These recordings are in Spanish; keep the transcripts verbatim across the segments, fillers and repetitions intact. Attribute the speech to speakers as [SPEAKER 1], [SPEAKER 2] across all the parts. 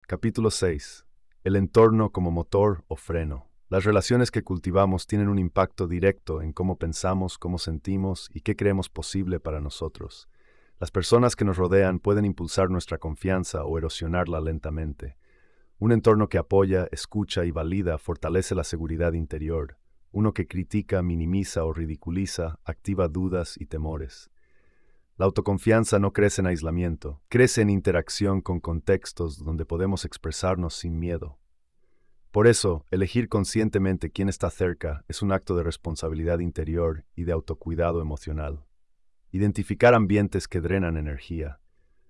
[SPEAKER 1] Capítulo seis. El entorno como motor o freno. Las relaciones que cultivamos tienen un impacto directo en cómo pensamos, cómo sentimos y qué creemos posible para nosotros. Las personas que nos rodean pueden impulsar nuestra confianza o erosionarla lentamente. Un entorno que apoya, escucha y valida fortalece la seguridad interior. Uno que critica, minimiza o ridiculiza activa dudas y temores. La autoconfianza no crece en aislamiento, crece en interacción con contextos donde podemos expresarnos sin miedo. Por eso, elegir conscientemente quién está cerca es un acto de responsabilidad interior y de autocuidado emocional. Identificar ambientes que drenan energía.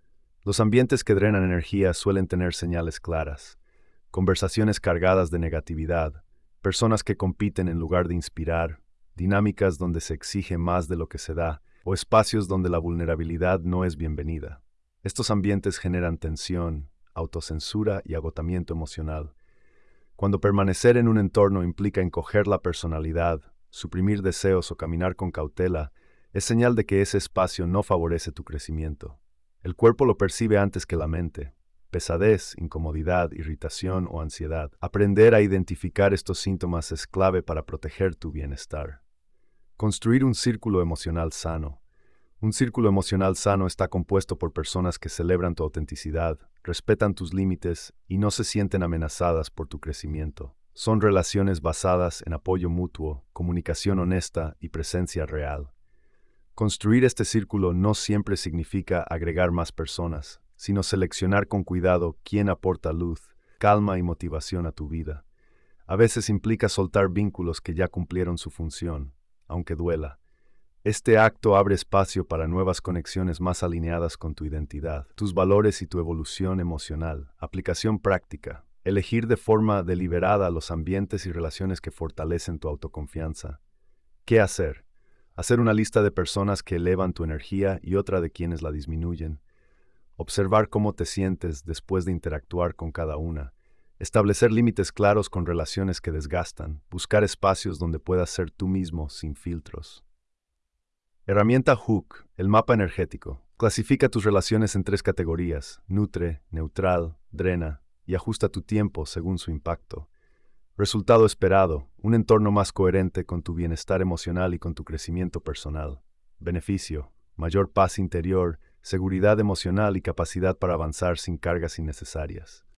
[SPEAKER 1] Los ambientes que drenan energía suelen tener señales claras. Conversaciones cargadas de negatividad, personas que compiten en lugar de inspirar, dinámicas donde se exige más de lo que se da, o espacios donde la vulnerabilidad no es bienvenida. Estos ambientes generan tensión, autocensura y agotamiento emocional. Cuando permanecer en un entorno implica encoger la personalidad, suprimir deseos o caminar con cautela, es señal de que ese espacio no favorece tu crecimiento. El cuerpo lo percibe antes que la mente. Pesadez, incomodidad, irritación o ansiedad. Aprender a identificar estos síntomas es clave para proteger tu bienestar. Construir un círculo emocional sano. Un círculo emocional sano está compuesto por personas que celebran tu autenticidad, respetan tus límites y no se sienten amenazadas por tu crecimiento. Son relaciones basadas en apoyo mutuo, comunicación honesta y presencia real. Construir este círculo no siempre significa agregar más personas, sino seleccionar con cuidado quién aporta luz, calma y motivación a tu vida. A veces implica soltar vínculos que ya cumplieron su función, aunque duela. Este acto abre espacio para nuevas conexiones más alineadas con tu identidad, tus valores y tu evolución emocional. Aplicación práctica. Elegir de forma deliberada los ambientes y relaciones que fortalecen tu autoconfianza. ¿Qué hacer? Hacer una lista de personas que elevan tu energía y otra de quienes la disminuyen. Observar cómo te sientes después de interactuar con cada una. Establecer límites claros con relaciones que desgastan. Buscar espacios donde puedas ser tú mismo sin filtros. Herramienta Hook, el mapa energético. Clasifica tus relaciones en tres categorías: nutre, neutral, drena, y ajusta tu tiempo según su impacto. Resultado esperado, un entorno más coherente con tu bienestar emocional y con tu crecimiento personal. Beneficio, mayor paz interior, seguridad emocional y capacidad para avanzar sin cargas innecesarias.